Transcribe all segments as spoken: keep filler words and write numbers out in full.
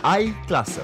Ai clasă.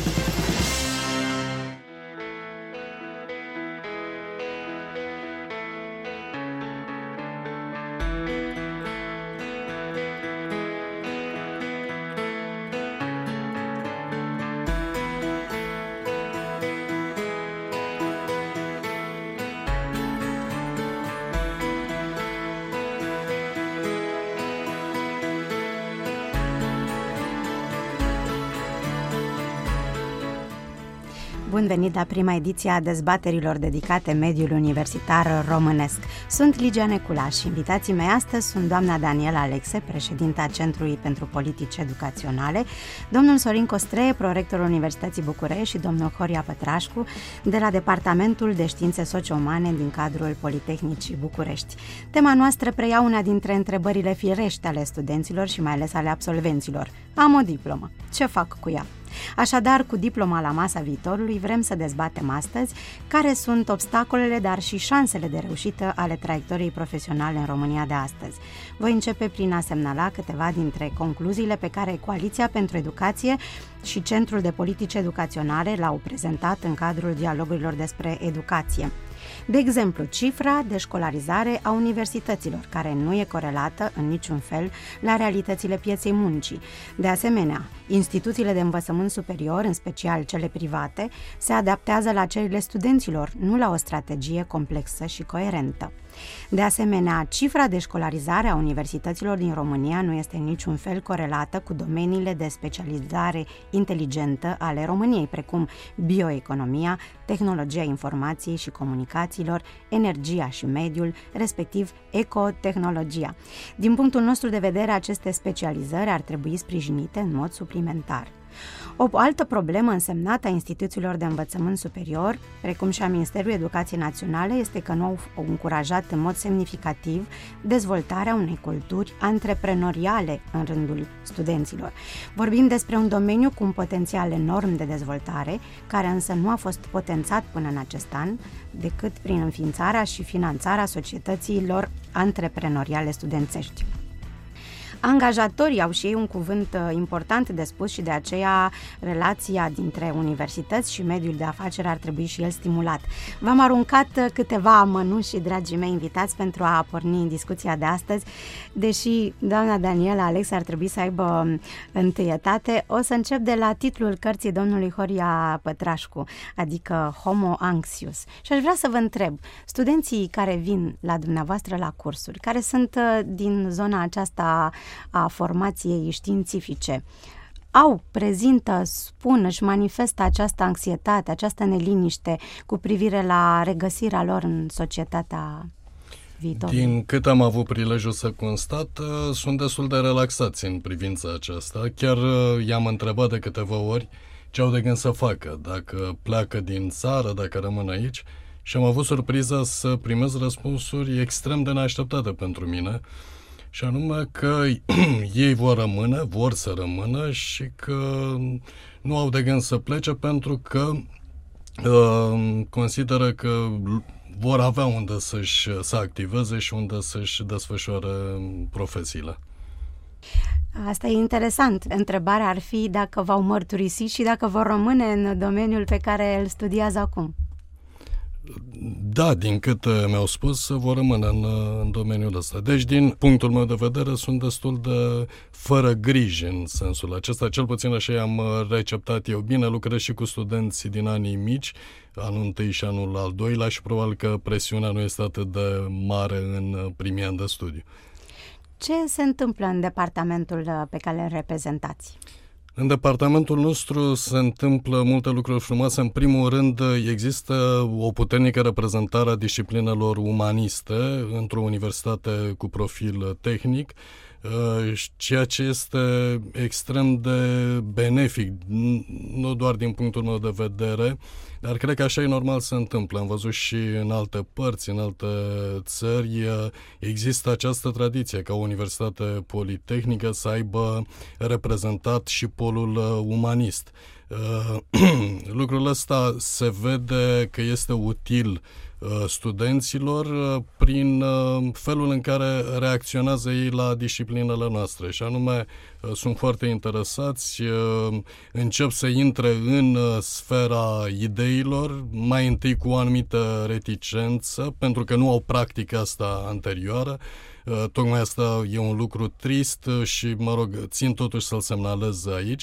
Bun venit la prima ediție a dezbaterilor dedicate mediului universitar românesc. Sunt Ligia Necula și invitații mei astăzi sunt doamna Daniela Alexe, președinta Centrului pentru Politici Educaționale, domnul Sorin Costreie, prorectorul Universității București și domnul Horia Pătrașcu, de la Departamentul de Științe Socio-Umane din cadrul Politehnicii București. Tema noastră preia una dintre întrebările firești ale studenților și mai ales ale absolvenților. Am o diplomă. Ce fac cu ea? Așadar, cu diploma la masa viitorului, vrem să dezbatem astăzi care sunt obstacolele, dar și șansele de reușită ale traiectoriei profesionale în România de astăzi. Voi începe prin a semnala câteva dintre concluziile pe care Coaliția pentru Educație și Centrul de Politici Educaționale l-au prezentat în cadrul dialogurilor despre educație. De exemplu, cifra de școlarizare a universităților, care nu e corelată în niciun fel la realitățile pieței muncii. De asemenea, instituțiile de învățământ superior, în special cele private, se adaptează la cererile studenților, nu la o strategie complexă și coerentă. De asemenea, cifra de școlarizare a universităților din România nu este în niciun fel corelată cu domeniile de specializare inteligentă ale României, precum bioeconomia, tehnologia informației și comunicațiilor, energia și mediul, respectiv ecotehnologia. Din punctul nostru de vedere, aceste specializări ar trebui sprijinite în mod suplimentar. O altă problemă însemnată a instituțiilor de învățământ superior, precum și a Ministerului Educației Naționale, este că nu au încurajat în mod semnificativ dezvoltarea unei culturi antreprenoriale în rândul studenților. Vorbim despre un domeniu cu un potențial enorm de dezvoltare, care însă nu a fost potențat până în acest an, decât prin înființarea și finanțarea societăților antreprenoriale studențești. Angajatorii au și ei un cuvânt important de spus și de aceea relația dintre universități și mediul de afaceri ar trebui și el stimulat. V-am aruncat câteva amănuși, dragii mei invitați, pentru a porni în discuția de astăzi, deși doamna Daniela Alexe ar trebui să aibă întâietate. O să încep de la titlul cărții domnului Horia Pătrașcu, adică Homo Anxious. Și aș vrea să vă întreb, studenții care vin la dumneavoastră la cursuri, care sunt din zona aceasta a formației științifice, au, prezintă, spun, își manifestă această anxietate, această neliniște cu privire la regăsirea lor în societatea viitorului? Din cât am avut prilejul să constat, sunt destul de relaxați în privința aceasta. Chiar i-am întrebat de câteva ori ce au de gând să facă, dacă pleacă din țară, dacă rămân aici, și am avut surpriza să primez răspunsuri extrem de neașteptate pentru mine, și anume că ei vor rămâne, vor să rămână și că nu au de gând să plece pentru că uh, consideră că vor avea unde să-și, să activeze și unde să-și desfășoare profesiile. Asta e interesant. Întrebarea ar fi dacă v-au mărturisit și dacă vor rămâne în domeniul pe care îl studiază acum. Da, din cât mi-au spus, vor rămâne în, în domeniul ăsta. Deci, din punctul meu de vedere, sunt destul de fără griji în sensul acesta. Cel puțin așa am receptat eu. Bine, lucrez și cu studenți din anii mici, anul întâi și anul al doilea, și probabil că presiunea nu este atât de mare în primii ani de studiu. Ce se întâmplă în departamentul pe care îl reprezentați? În departamentul nostru se întâmplă multe lucruri frumoase. În primul rând, există o puternică reprezentare a disciplinelor umaniste într-o universitate cu profil tehnic, ceea ce este extrem de benefic, nu doar din punctul meu de vedere, dar cred că așa e normal să se întâmplă. Am văzut și în alte părți, în alte țări, există această tradiție ca o universitate politehnică să aibă reprezentat și polul umanist. Lucrul ăsta se vede că este util studenților prin felul în care reacționează ei la disciplinele noastre. Și anume, sunt foarte interesați, încep să intre în sfera ideilor, mai întâi cu o anumită reticență, pentru că nu au practica asta anterioară. Tocmai asta e un lucru trist și, mă rog, țin totuși să-l semnalez aici,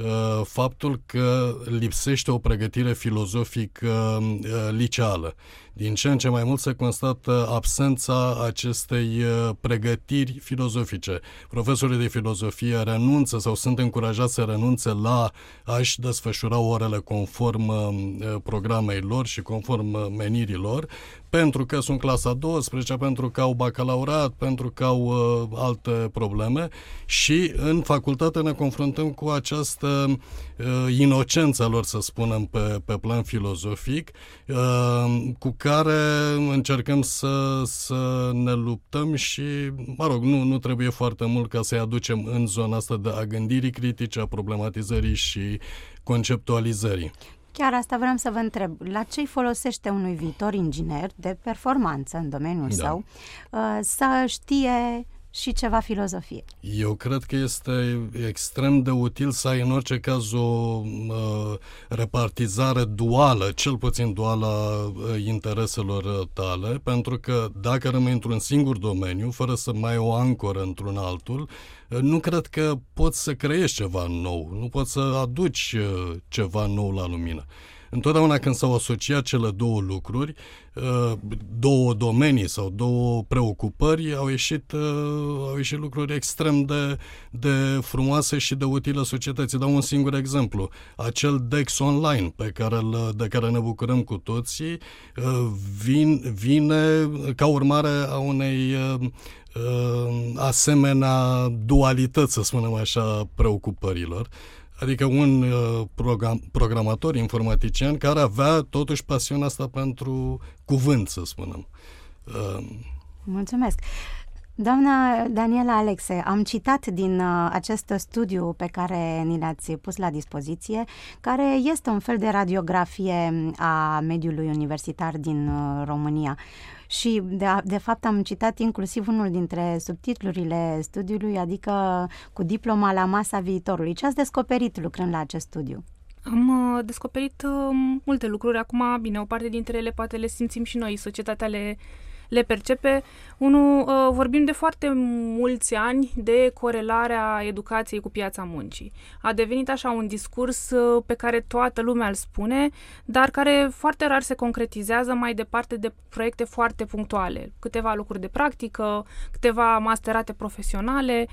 faptul că lipsește o pregătire filozofică liceală. Din ce în ce mai mult se constată absența acestei pregătiri filozofice. Profesorii de filozofie renunță sau sunt încurajați să renunțe la a-și desfășura orele conform programei lor și conform menirii lor, pentru că sunt clasa a douăsprezecea, pentru că au bacalaureat, pentru că au uh, alte probleme și în facultate ne confruntăm cu această uh, inocență lor, să spunem, pe, pe plan filozofic, uh, cu care încercăm să, să ne luptăm și, mă rog, nu, nu trebuie foarte mult ca să-i aducem în zona asta de a gândirii critice, a problematizării și conceptualizării. Chiar asta vreau să vă întreb. La ce îi folosește unui viitor inginer de performanță în domeniul da. său să știe și ceva filozofie? Eu cred că este extrem de util să ai în orice caz o uh, repartizare duală, cel puțin duală a uh, intereselor tale, pentru că dacă rămâi într-un singur domeniu, fără să mai ai o ancoră într-un altul, uh, nu cred că poți să creezi ceva nou, nu poți să aduci uh, ceva nou la lumină. Întotdeauna când s-au asociat cele două lucruri, două domenii sau două preocupări, au ieșit, au ieșit lucruri extrem de, de frumoase și de utile societății. Dau un singur exemplu. Acel Dex Online pe care, de care ne bucurăm cu toții vin, vine ca urmare a unei asemenea dualități, să spunem așa, preocupărilor. Adică un uh, program, programator informatician care avea totuși pasiunea asta pentru cuvânt, să spunem. Uh. Mulțumesc! Doamna Daniela Alexe, am citat din uh, acest studiu pe care ni l-ați pus la dispoziție, care este un fel de radiografie a mediului universitar din uh, România. Și, de, de fapt, am citat inclusiv unul dintre subtitlurile studiului, adică cu diploma la masa viitorului. Ce ați descoperit lucrând la acest studiu? Am uh, descoperit uh, multe lucruri. Acum, bine, o parte dintre ele poate le simțim și noi, societatea le, le percepe. Unu, uh, vorbim de foarte mulți ani de corelarea educației cu piața muncii. A devenit așa un discurs uh, pe care toată lumea îl spune, dar care foarte rar se concretizează mai departe de proiecte foarte punctuale. Câteva lucruri de practică, câteva masterate profesionale.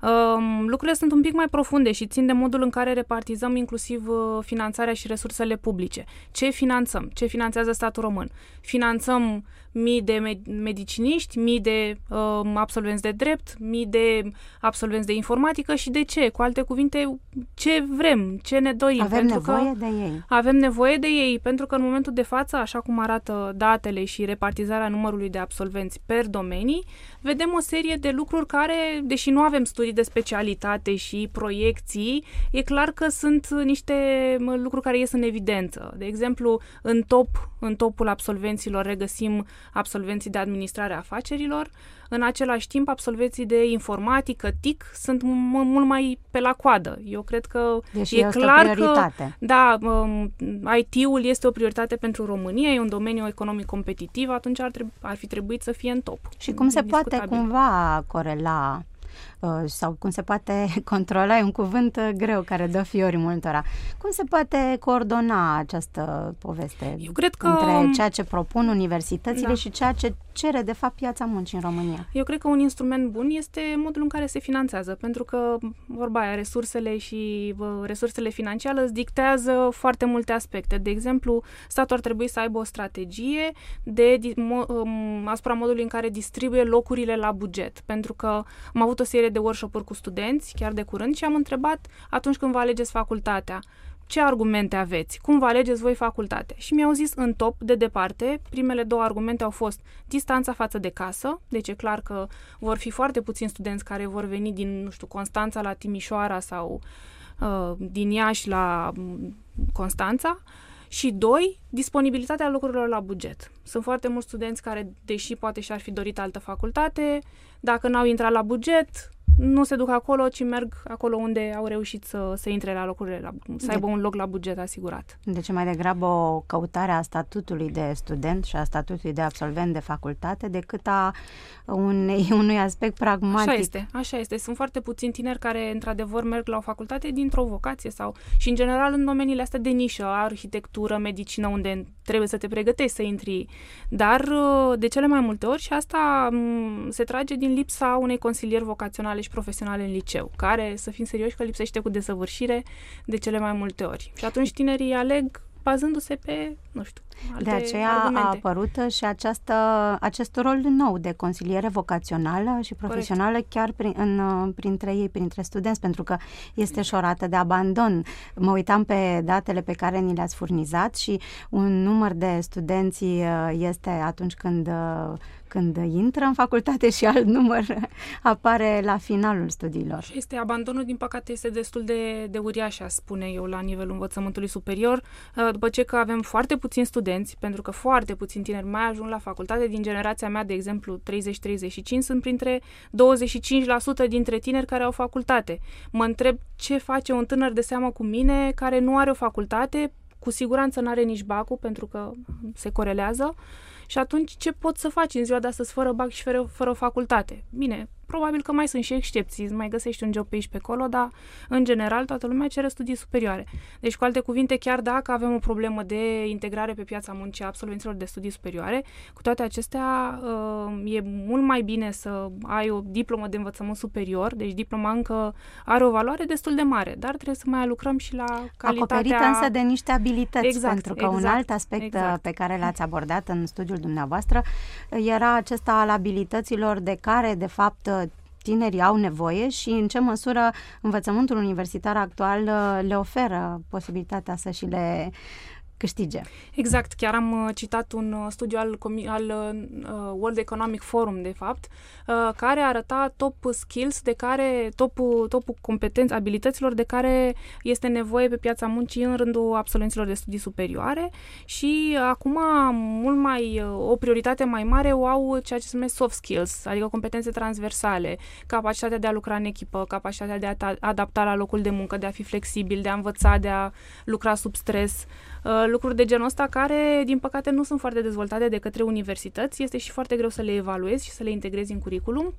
Um, lucrurile sunt un pic mai profunde și țin de modul în care repartizăm inclusiv uh, finanțarea și resursele publice. Ce finanțăm? Ce finanțează statul român? Finanțăm mii de med- mediciniști, mii de uh, absolvenți de drept, mii de absolvenți de informatică și de ce? Cu alte cuvinte, ce vrem, ce ne dorim. Avem pentru nevoie că de ei. Avem nevoie de ei, pentru că în momentul de față, așa cum arată datele și repartizarea numărului de absolvenți per domenii, vedem o serie de lucruri care, deși nu avem studii de specialitate și proiecții, e clar că sunt niște lucruri care ies în evidență. De exemplu, în top, în topul absolvenților regăsim absolvenții de administrare a afacerilor, în același timp absolvenții de informatică, T I C, sunt m- mult mai pe la coadă. Eu cred că Deși e clar o prioritate. că da, um, I T-ul este o prioritate pentru România, e un domeniu economic competitiv, atunci ar, treb- ar fi trebuit să fie în top. Și cum se poate cumva corela sau cum se poate controla, e un cuvânt greu care dă fiori multora. Cum se poate coordona această poveste? Eu cred că între ceea ce propun universitățile da. și ceea ce cere de fapt piața muncii în România? Eu cred că un instrument bun este modul în care se finanțează, pentru că vorba aia, resursele și uh, resursele financiare îți dictează foarte multe aspecte. De exemplu, statul ar trebui să aibă o strategie de mo, um, asupra modului în care distribuie locurile la buget, pentru că am avut o serie de workshop-uri cu studenți, chiar de curând, și am întrebat atunci când vă alegeți facultatea, ce argumente aveți? Cum vă alegeți voi facultate? Și mi-au zis în top, de departe, primele două argumente au fost distanța față de casă, deci e clar că vor fi foarte puțini studenți care vor veni din, nu știu, Constanța la Timișoara sau uh, din Iași la Constanța. Și doi, disponibilitatea locurilor la buget. Sunt foarte mulți studenți care, deși poate și-ar fi dorit altă facultate, dacă n-au intrat la buget, nu se duc acolo, ci merg acolo unde au reușit să, să intre la locurile, la, să aibă un loc la buget asigurat. Deci mai degrabă o căutare a statutului de student și a statutului de absolvent de facultate decât a unei, unui aspect pragmatic. Așa este, așa este. Sunt foarte puțini tineri care într-adevăr merg la o facultate dintr-o vocație sau și în general în domeniile astea de nișă, arhitectură, medicină, unde trebuie să te pregătești să intri. Dar de cele mai multe ori și asta se trage din lipsa unei consilieri vocaționale și profesionale în liceu, care, să fim serioși, că lipsește cu desăvârșire de cele mai multe ori. Și atunci tinerii aleg bazându-se pe, nu știu, alte De aceea argumente. a apărut și această, acest rol nou de consiliere vocațională și profesională. Corect. Chiar prin, în, printre ei, printre studenți, pentru că este și o rată de abandon. Mă uitam pe datele pe care ni le-ați furnizat și un număr de studenți este atunci când când intră în facultate și alt număr apare la finalul studiilor. Și este abandonul, din păcate, este destul de, de uriaș, spune eu, la nivelul învățământului superior, după ce că avem foarte puțini studenți, pentru că foarte puțini tineri mai ajung la facultate. Din generația mea, de exemplu, treizeci treizeci și cinci, sunt printre douăzeci și cinci la sută dintre tineri care au facultate. Mă întreb ce face un tânăr de seamă cu mine care nu are o facultate, cu siguranță nu are nici bacul, pentru că se corelează. Și atunci ce poți să faci în ziua de astăzi fără bac și fără, fără facultate? Bine, probabil că mai sunt și excepții, mai găsești un job pe aici pe acolo, dar în general toată lumea cere studii superioare. Deci, cu alte cuvinte, chiar dacă avem o problemă de integrare pe piața muncii a absolvenților de studii superioare, cu toate acestea e mult mai bine să ai o diplomă de învățământ superior, deci diploma încă are o valoare destul de mare, dar trebuie să mai lucrăm și la calitatea... Acoperită însă de niște abilități, exact, pentru că exact, un alt aspect exact. pe care l-ați abordat în studiul dumneavoastră era acesta al abilităților de care, de fapt, tinerii au nevoie și în ce măsură învățământul universitar actual le oferă posibilitatea să și le câștige. Exact, chiar am citat un studiu al, al uh, World Economic Forum, de fapt, uh, care arăta top skills, de care, top, top competențe, abilităților de care este nevoie pe piața muncii în rândul absolvenților de studii superioare și acum mult mai, o prioritate mai mare o au ceea ce se numește soft skills, adică competențe transversale, capacitatea de a lucra în echipă, capacitatea de a adapta la locul de muncă, de a fi flexibil, de a învăța, de a lucra sub stres, lucruri de genul ăsta care, din păcate, nu sunt foarte dezvoltate de către universități. Este și foarte greu să le evaluezi și să le integrezi în curriculum,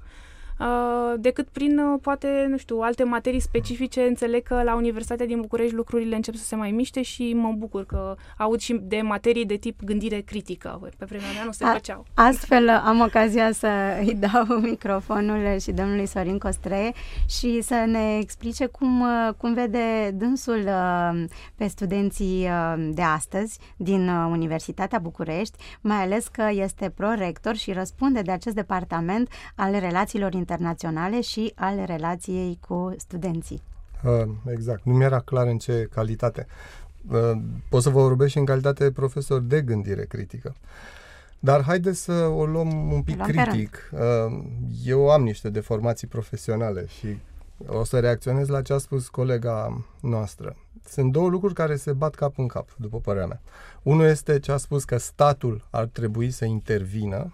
decât prin, poate, nu știu, alte materii specifice. Înțeleg că la Universitatea din București lucrurile încep să se mai miște și mă bucur că aud și de materii de tip gândire critică. Pe vremea mea nu se A, făceau. Astfel am ocazia să îi dau microfonul și domnului Sorin Costreie și să ne explice cum, cum vede dânsul pe studenții de astăzi din Universitatea București, mai ales că este prorector și răspunde de acest departament al relațiilor internaționale și al relației cu studenții. Uh, exact. Nu mi-era clar în ce calitate. Uh, pot să vă vorbesc și în calitate de profesor de gândire critică. Dar haideți să o luăm un pic luăm critic. Uh, eu am niște deformații profesionale și o să reacționez la ce a spus colega noastră. Sunt două lucruri care se bat cap în cap, după părerea mea. Unul este ce a spus că statul ar trebui să intervină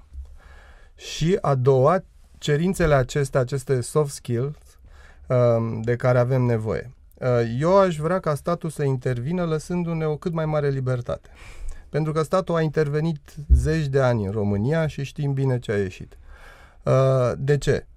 și a doua, cerințele acestea, aceste soft skills de care avem nevoie. Eu aș vrea ca statul să intervină lăsându-ne o cât mai mare libertate. Pentru că statul a intervenit zeci de ani în România și știm bine ce a ieșit. De ce?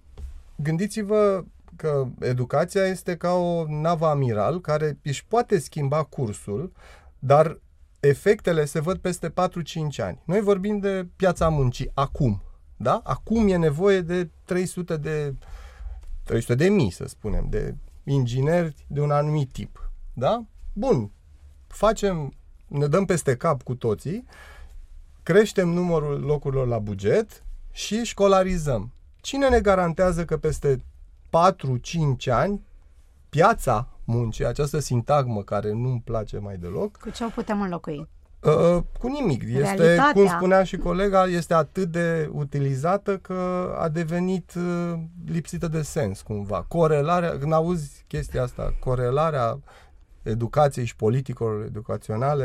Gândiți-vă că educația este ca o navă amiral care își poate schimba cursul, dar efectele se văd peste patru cinci ani. Noi vorbim de piața muncii acum. Da? Acum e nevoie de trei sute de trei sute de mii, să spunem, de ingineri de un anumit tip. Da? Bun. Facem, ne dăm peste cap cu toții, creștem numărul locurilor la buget și școlarizăm. Cine ne garantează că peste patru cinci ani piața muncii, această sintagmă care nu-mi place mai deloc, cu ce o putem înlocui? Uh, cu nimic. Este, realitatea, cum spunea și colega, este atât de utilizată că a devenit uh, lipsită de sens cumva. Corelarea, când auzi chestia asta, corelarea educației și politicilor educaționale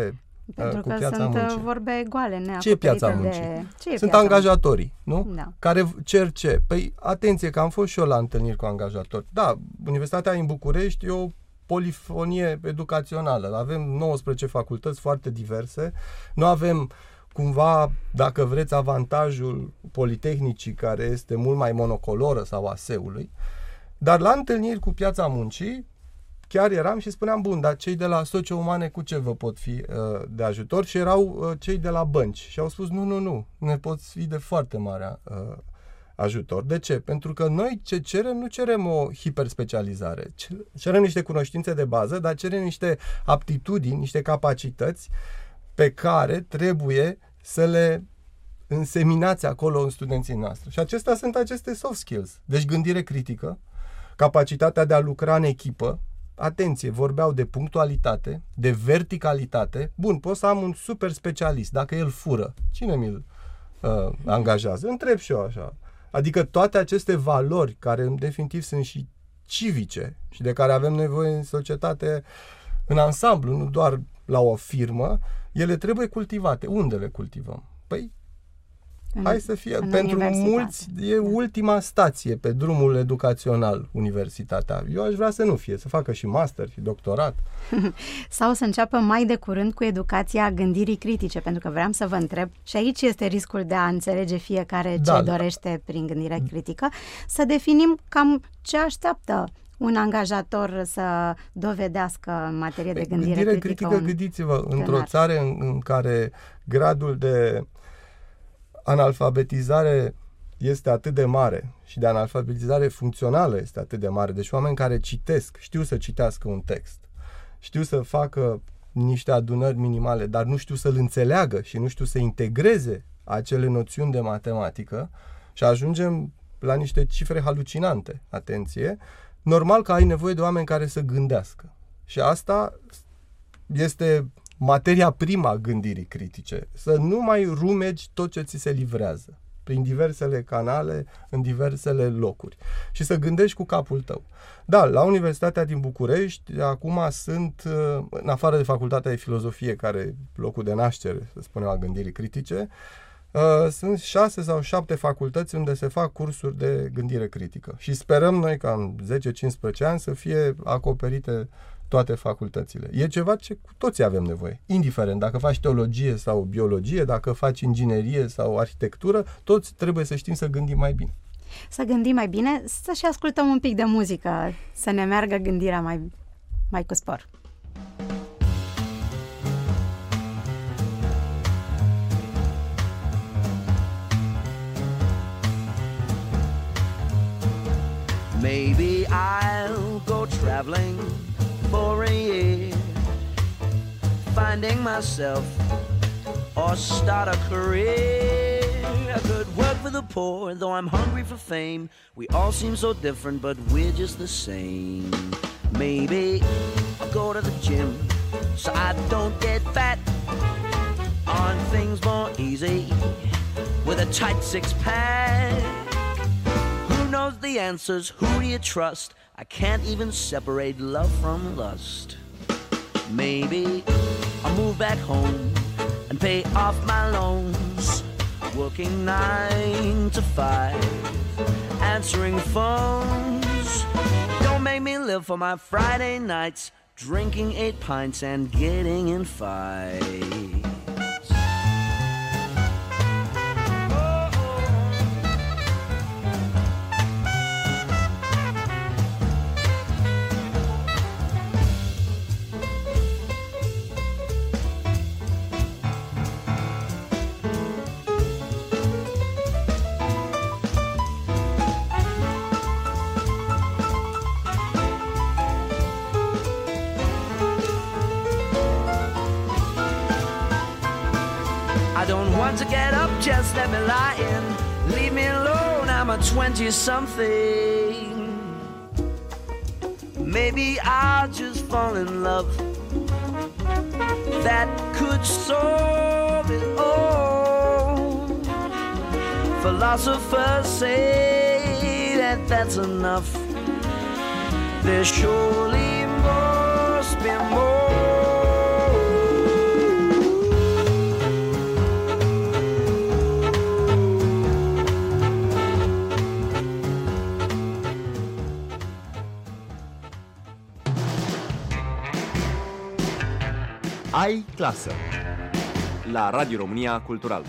Pentru cu că piața sunt muncii. vorbe goale, neacoperite. Ce e piața muncii? De... Ce e sunt piața angajatorii, muncii? nu? Da. Care cer ce? Păi, atenție, că am fost și eu la întâlniri cu angajatori. Da, Universitatea din București e o polifonie educațională. Avem nouăsprezece facultăți foarte diverse. Nu avem cumva, dacă vreți, avantajul Politehnicii, care este mult mai monocoloră, sau A S E-ului. Dar la întâlniri cu piața muncii, chiar eram și spuneam, bun, dar cei de la socio-umane cu ce vă pot fi uh, de ajutor? Și erau uh, cei de la bănci. Și au spus, nu, nu, nu, ne poți fi de foarte mare uh, ajutor. De ce? Pentru că noi ce cerem, nu cerem o hiperspecializare. Cerem niște cunoștințe de bază, dar cerem niște aptitudini, niște capacități pe care trebuie să le înseminați acolo în studenții noastre. Și acestea sunt aceste soft skills. Deci gândire critică, capacitatea de a lucra în echipă. Atenție, vorbeau de punctualitate, de verticalitate. Bun, pot să am un super specialist. Dacă el fură, cine mi-l uh, angajează? Întreb și eu așa. Adică toate aceste valori, care în definitiv sunt și civice și de care avem nevoie în societate în ansamblu, nu doar la o firmă, ele trebuie cultivate. Unde le cultivăm? Păi, în, hai să fie, pentru mulți e ultima stație pe drumul educațional, universitatea. Eu aș vrea să nu fie, să facă și master și doctorat. Sau să înceapă mai de curând cu educația gândirii critice, pentru că vreau să vă întreb, și aici este riscul de a înțelege fiecare ce da, dorește da. prin gândire critică, să definim cam ce așteaptă un angajator să dovedească în materie de gândire, gândire critică. critică, gândiți-vă, într-o țară în, în care gradul de analfabetizare este atât de mare și de analfabetizare funcțională este atât de mare, deci oameni care citesc, știu să citească un text, știu să facă niște adunări minimale, dar nu știu să-l înțeleagă și nu știu să integreze acele noțiuni de matematică și ajungem la niște cifre halucinante, atenție, normal că ai nevoie de oameni care să gândească. Și asta este materia prima a gândirii critice. Să nu mai rumegi tot ce ți se livrează prin diversele canale, în diversele locuri. Și să gândești cu capul tău. Da, la Universitatea din București, acum sunt, în afară de Facultatea de Filozofie, care e locul de naștere, să spunem, a gândirii critice, sunt șase sau șapte facultăți unde se fac cursuri de gândire critică. Și sperăm noi ca în zece cincisprezece ani să fie acoperite toate facultățile. E ceva ce cu toții avem nevoie. Indiferent dacă faci teologie sau biologie, dacă faci inginerie sau arhitectură, toți trebuie să știm să gândim mai bine. Să gândim mai bine, să și ascultăm un pic de muzică, să ne meargă gândirea mai, mai cu spor. Maybe I'll go traveling for a year, finding myself or start a career. I could work for the poor, though I'm hungry for fame. We all seem so different, but we're just the same. Maybe I'll go to the gym so I don't get fat, on things more easy with a tight six-pack. Who knows the answers? Who do you trust? I can't even separate love from lust. Maybe I'll move back home and pay off my loans, working nine to five, answering phones. Don't make me live for my Friday nights, drinking eight pints and getting in fights. To get up, just let me lie in. Leave me alone, I'm a twenty-something. Maybe I'll just fall in love. That could solve it all. Philosophers say that that's enough. There surely must be more. Ai clasă la Radio România Cultural.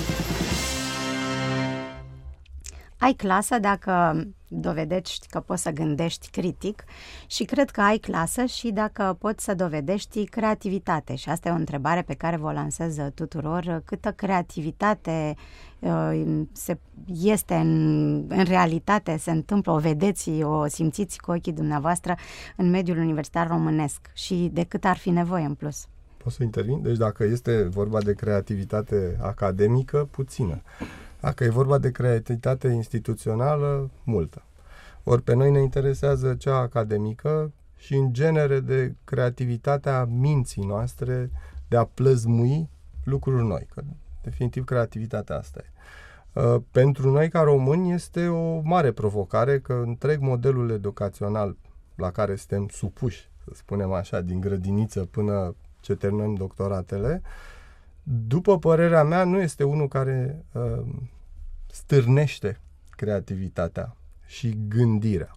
Ai clasă dacă dovedești că poți să gândești critic și cred că ai clasă și dacă poți să dovedești creativitate. Și asta e o întrebare pe care vă lansez tuturor. Câtă creativitate uh, se, este în, în realitate, se întâmplă, o vedeți, o simțiți cu ochii dumneavoastră în mediul universitar românesc și de cât ar fi nevoie în plus? Pot să intervin? Deci dacă este vorba de creativitate academică, puțină. Dacă e vorba de creativitate instituțională, multă. Ori pe noi ne interesează cea academică și în genere de creativitatea minții noastre de a plăzmui lucruri noi. Că definitiv creativitatea asta e. Pentru noi ca români este o mare provocare că întreg modelul educațional la care suntem supuși, să spunem așa, din grădiniță până ce terminăm doctoratele, după părerea mea, nu este unul care uh, stârnește creativitatea și gândirea.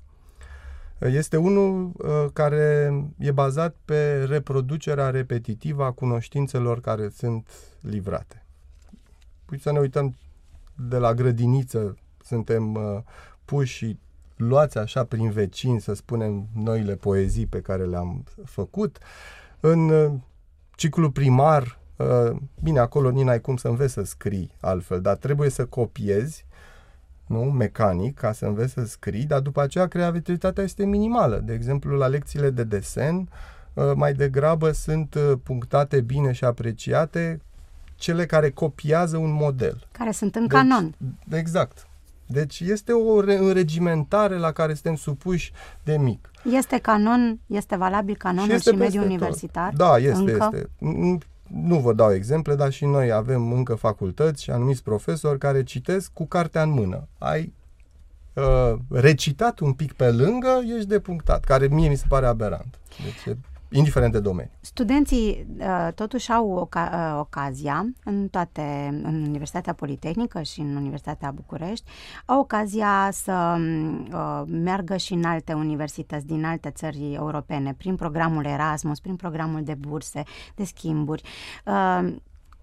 Este unul uh, care e bazat pe reproducerea repetitivă a cunoștințelor care sunt livrate. Păi să ne uităm de la grădiniță, suntem uh, puși și luați așa prin vecini, să spunem, noile poezii pe care le-am făcut. În uh, ciclul primar, Uh, bine, acolo nici n-ai cum să înveți să scrii altfel, dar trebuie să copiezi, nu, mecanic, ca să înveți să scrii, dar după aceea creativitatea este minimală. De exemplu, la lecțiile de desen, uh, mai degrabă sunt uh, punctate bine și apreciate cele care copiază un model. Care sunt în deci, canon. Exact. Deci este o înregimentare la care suntem supuși de mic. Este canon, este valabil canonul și, și mediul universitar? Da, este, încă? este. Nu vă dau exemple, dar și noi avem încă facultăți și anumiți profesori care citesc cu cartea în mână. Ai uh, recitat un pic pe lângă, ești depunctat, care mie mi se pare aberant. Deci, indiferent de domeniu. Studenții uh, totuși au oca- uh, ocazia în toate, în Universitatea Politehnică și în Universitatea București, au ocazia să uh, meargă și în alte universități din alte țări europene, prin programul Erasmus, prin programul de burse, de schimburi. Uh,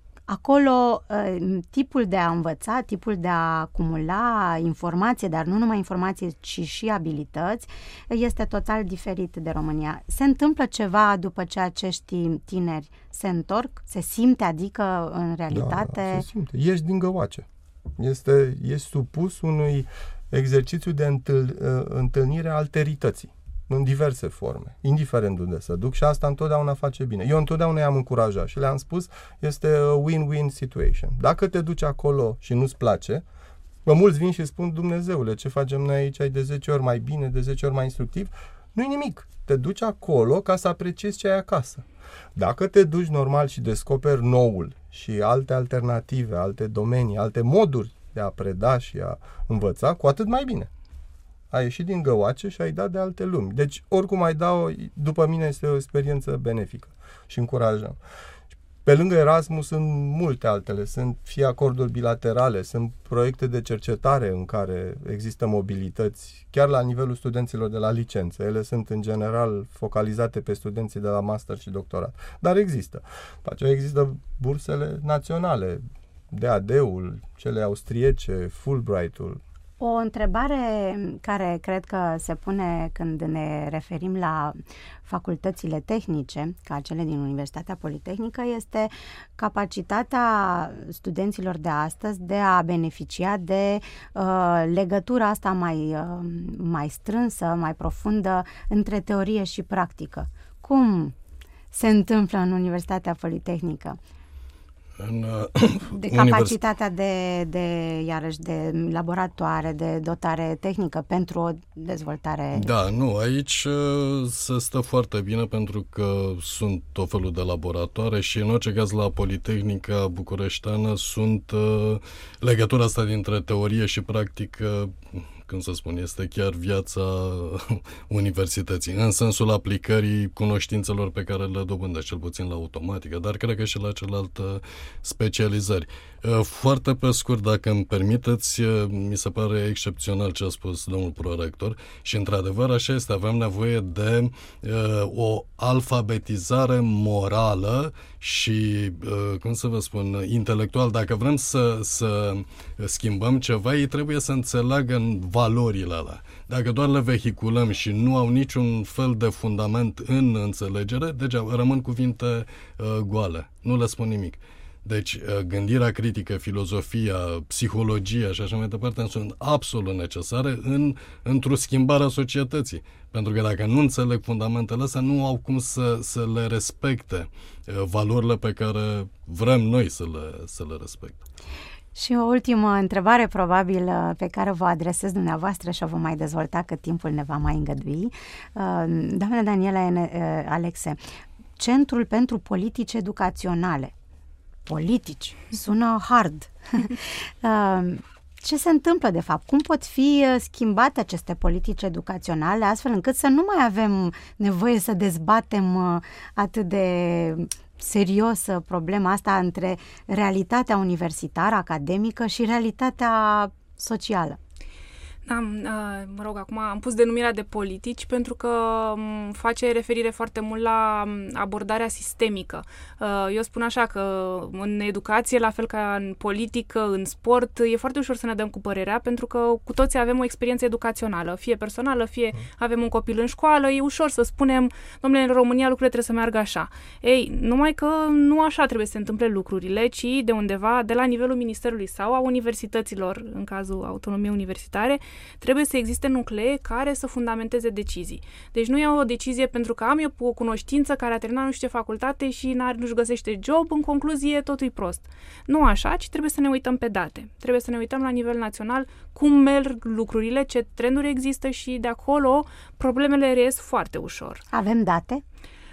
Acolo, tipul de a învăța, tipul de a acumula informație, dar nu numai informație, ci și abilități, este total diferit de România. Se întâmplă ceva după ce acești tineri se întorc? Se simte, adică, în realitate? Da, se simte. Ești din găoace. Este, ești supus unui exercițiu de întâl, întâlnire a alterității, în diverse forme, indiferent unde se duc, și asta întotdeauna face bine. Eu întotdeauna i-am încurajat și le-am spus, este a win-win situation. Dacă te duci acolo și nu-ți place, bă, mulți vin și spun, Dumnezeule, ce facem noi aici, ai de zece ori mai bine, de zece ori mai instructiv. Nu-i nimic. Te duci acolo ca să apreciezi ce ai acasă. Dacă te duci normal și descoperi noul și alte alternative, alte domenii, alte moduri de a preda și a învăța, cu atât mai bine. Ai ieșit din găoace și ai dat de alte lumi. Deci, oricum ai da-o, după mine este o experiență benefică și încurajăm. Pe lângă Erasmus sunt multe altele. Sunt fie acorduri bilaterale, sunt proiecte de cercetare în care există mobilități, chiar la nivelul studenților de la licență. Ele sunt în general focalizate pe studenții de la master și doctorat. Dar există. După aceea există bursele naționale, D A D-ul, cele austriece, Fulbright-ul. O întrebare care cred că se pune când ne referim la facultățile tehnice, ca cele din Universitatea Politehnică, este capacitatea studenților de astăzi de a beneficia de uh, legătura asta mai, uh, mai strânsă, mai profundă între teorie și practică. Cum se întâmplă în Universitatea Politehnică? În, de capacitatea de, de, iarăși, de laboratoare, de dotare tehnică pentru o dezvoltare... Da, nu, aici se stă foarte bine pentru că sunt tot felul de laboratoare și în orice caz la Politehnica Bucureșteană sunt uh, legătura asta dintre teorie și practică cum să spun, este chiar viața universității, în sensul aplicării cunoștințelor pe care le dobândă, cel puțin la automatică, dar cred că și la celelalte specializări. Foarte pe scurt, dacă îmi permiteți, mi se pare excepțional ce a spus domnul prorector și, într-adevăr, așa este, avem nevoie de uh, o alfabetizare morală și, uh, cum să vă spun, intelectual. Dacă vrem să, să schimbăm ceva, ei trebuie să înțeleagă valorile alea. Dacă doar le vehiculăm și nu au niciun fel de fundament în înțelegere, degeaba rămân cuvinte uh, goale. Nu le spun nimic. Deci, gândirea critică, filozofia, psihologia și așa mai departe sunt absolut necesare în, într-o schimbare a societății. Pentru că dacă nu înțeleg fundamentele astea, nu au cum să, să le respecte valorile pe care vrem noi să le, să le respecte. Și o ultimă întrebare, probabil, pe care vă adresez dumneavoastră și o vom mai dezvolta cât timpul ne va mai îngădui. Doamna Daniela Alexe, Centrul pentru Politici Educaționale. Politici. Sună hard. Ce se întâmplă, de fapt? Cum pot fi schimbate aceste politici educaționale astfel încât să nu mai avem nevoie să dezbatem atât de serios problema asta între realitatea universitară, academică și realitatea socială? Am, mă rog, acum am pus denumirea de politici pentru că face referire foarte mult la abordarea sistemică. Eu spun așa că în educație, la fel ca în politică, în sport, e foarte ușor să ne dăm cu părerea pentru că cu toții avem o experiență educațională, fie personală, fie avem un copil în școală, e ușor să spunem, domnule, în România lucrurile trebuie să meargă așa. Ei, numai că nu așa trebuie să se întâmple lucrurile, ci de undeva, de la nivelul ministerului sau a universităților, în cazul autonomiei universitare, trebuie să existe nuclee care să fundamenteze decizii. Deci nu e o decizie pentru că am eu o cunoștință care a terminat nu știu ce facultate și nu-și găsește job, în concluzie totul e prost. Nu așa, ci trebuie să ne uităm pe date. Trebuie să ne uităm la nivel național cum merg lucrurile, ce trenduri există și de acolo problemele reies foarte ușor. Avem date?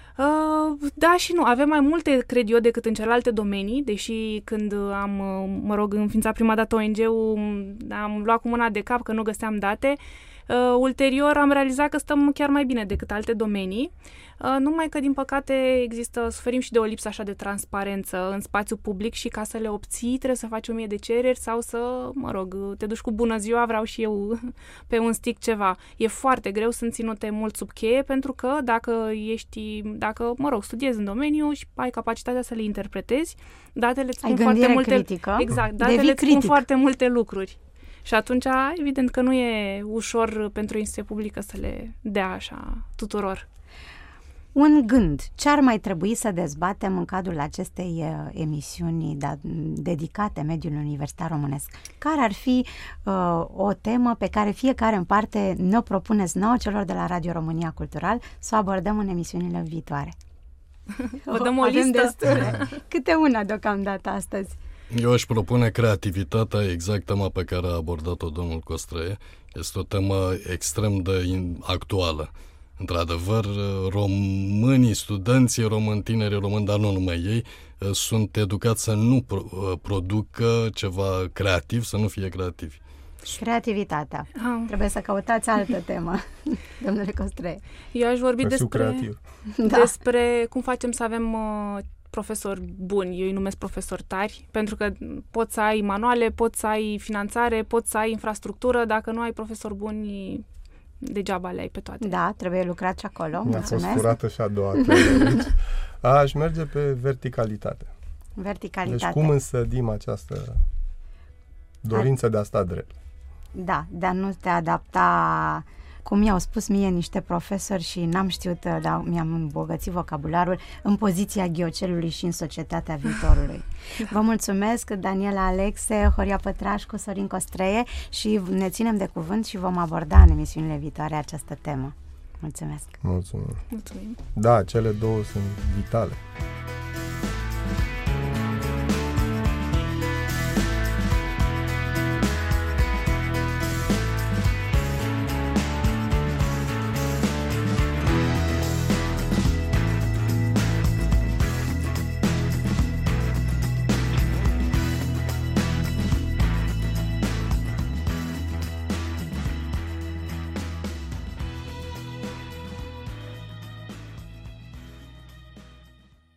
Uh, da și nu. Avem mai multe, cred eu, decât în celelalte domenii, deși când am, mă rog, înființat prima dată O N G-ul, am luat cu mâna de cap că nu găseam date. Uh, ulterior am realizat că stăm chiar mai bine decât alte domenii, uh, numai că, din păcate, există, suferim și de o lipsă așa de transparență în spațiu public și ca să le obții trebuie să faci o mie de cereri sau să, mă rog, te duci cu bună ziua, vreau și eu pe un stick ceva. E foarte greu, sunt ținute mult sub cheie pentru că dacă ești, dacă, mă rog, studiezi în domeniu și ai capacitatea să le interpretezi, datele îți spun foarte multe... critică. Exact, datele îți spun foarte multe lucruri. Și atunci, evident că nu e ușor pentru o instituție publică să le dea așa tuturor. Un gând. Ce ar mai trebui să dezbatem în cadrul acestei uh, emisiuni da, dedicate mediului universitar românesc? Care ar fi uh, o temă pe care fiecare în parte ne-o propuneți nouă, celor de la Radio România Cultural, să o abordăm în emisiunile viitoare? Vă dăm o listă. Câte una deocamdată astăzi. Eu aș propune creativitatea, exact tema pe care a abordat-o domnul Costrăie. Este o temă extrem de actuală. Într-adevăr, românii, studenții români, tinerii români, dar nu numai ei, sunt educați să nu producă ceva creativ, să nu fie creativi. Creativitatea. Ah. Trebuie să căutați altă temă, domnule Costrăie. Eu aș vorbi despre, despre cum facem să avem... Uh, profesori buni, eu îi numesc profesori tari, pentru că poți să ai manuale, poți să ai finanțare, poți să ai infrastructură, dacă nu ai profesori buni, degeaba le ai pe toate. Da, trebuie lucrat și acolo. Mi-a fost furată și a doua. Aș merge pe verticalitate. Verticalitate. Deci cum însădim această dorință de a sta drept? Da, de a nu te adapta... Cum mi-au spus mie niște profesori și n-am știut, dar mi-am îmbogățit vocabularul, în poziția ghiocelului și în societatea viitorului. Vă mulțumesc, Daniela Alexe, Horia Pătrașcu, Sorin Costrăie, și ne ținem de cuvânt și vom aborda în emisiunile viitoare această temă. Mulțumesc! Mulțumim! Mulțumim! Da, cele două sunt vitale.